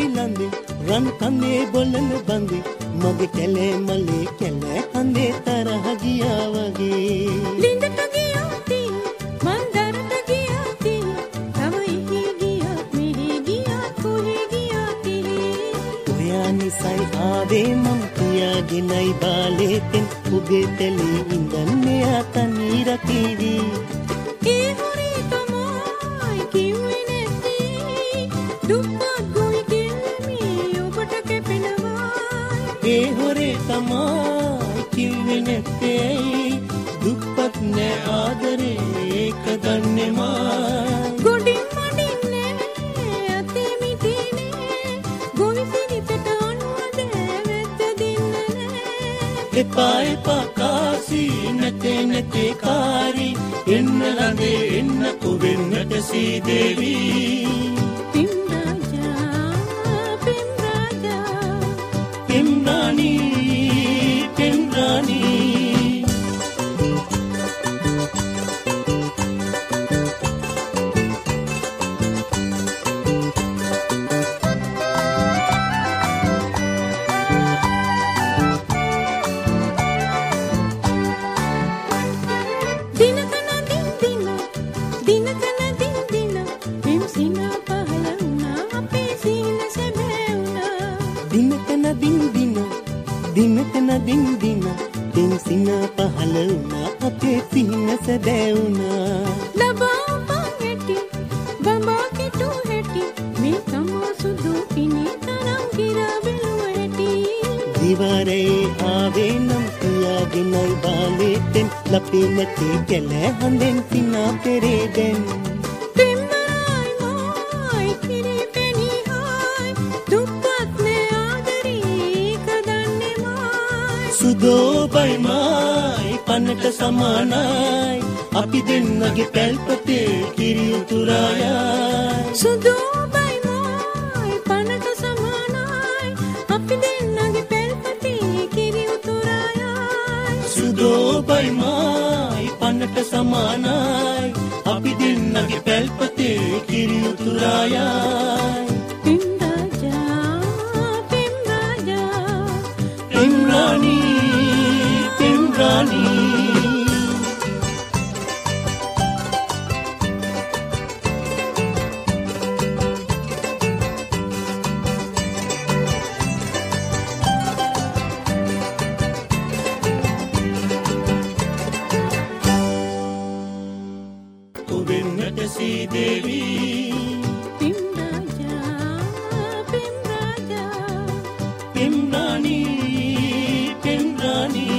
මල්ලි ලඳේ රන් කඳේ බොලන බඳේ මගේ කැලේ මල්ලේ කැලේ හඳේ තරහ ගියා වගේ ලිඳට ගියාති මන්දරට ගියාති තව ඉහි ගියා මෙහි ගියා කොහෙ ගියාති ඔයා නිසයි ආවේ මං කියාගෙනයි බාලේතෙන් උගේ තැලේ ඉඳන්නේ අතනි රකීවි ඒ හොරේ තමයි කිව්වේ නැත්තේ දුප්පත් ගොවි කෙල්ලමේ ඔබට කැපෙනවා ඒ හොරේ තමයි කිව්වේ නැත්තේ දුප්පත් නෑ ආදරේ ඒක දන්නේ මා ගොඩින් මඩින්නේ අතේ මිටිනේ ගොවි සිරිතට අනුවද වැද්ද දෙන්නේ එපා එපා කාසි නැතේ නැතේ කාරි එන්න ළඟේ එන්න කොවෙන්නට සීදේවී පිම් රාජා පිම්රාණි පිම්රාණි දිනකන දින පින්සින පහළ වුණා අපේ සිහින සැබෑ වුණා ලබා පංගටි බඹා කිටු හැටි මේ තමා සුදු ඉනේ තරම් ගිරා බැලුව හැටි දිවාරේ ආවේ නම් කියාගෙනයි බාලේතෙන් ලපේ නැතේ කැලෑ හඳෙන් සිනා පෙරේදෙන් සුදෝබයි මායි පන්නට සමානයි අපි දෙන්නගේ පැල්පතේ කිරි උතුරායයි සුදෝබයි මායි පන්නට සමානයි අපි දෙන්නගේ පැල්පතේ කිරි උතුරායයි සුදෝබයි මායි පන්නට සමානයි අපි දෙන්නගේ පැල්පතේ කිරි උතුරායයි පිම්රාණි පිම්රාණි කොවෙන්නට සීදේවී පිම් රාජා පිම්රාණි පිම්රාණි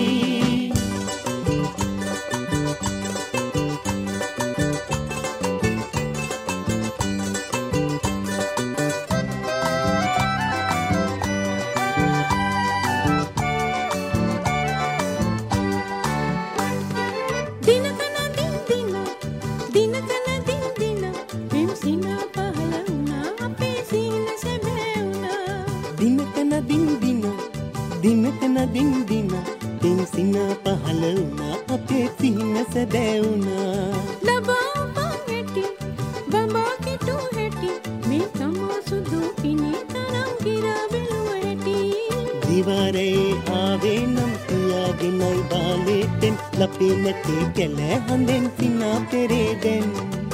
දිනකන දින පින්සින පහළ වුණා අපේ සිහින සැබෑ වුණා ලබා පංගටි බඹා කිටු හැටි මේ තමා සුදු ඉනේ තරම් ගිරා බැලුව හැටි දිවාරේ ආවේ නම් කියාගෙනයි බාලේතෙන් ලපේ නැතේ කැලෑ හඳෙන් සිනා පෙරේදෙන්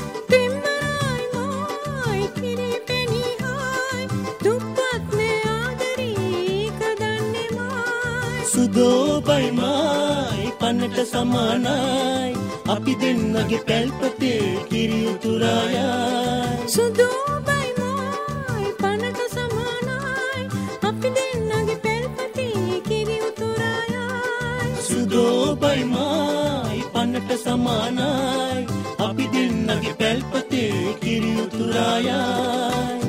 සුදෝබයි මායි පන්නට සමානයි අපි දෙන්නගේ පැල්පතේ කිරි උතුරායයි සුදෝබයි මායි පන්නට සමානයි අපි දෙන්නගේ පැල්පතේ කිරි උතුරායයි සුදෝබයි මායි පන්නට සමානයි අපි දෙන්නගේ පැල්පතේ කිරි උතුරායයි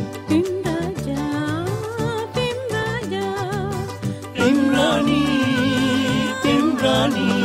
පිම්රාණි පිම්රාණි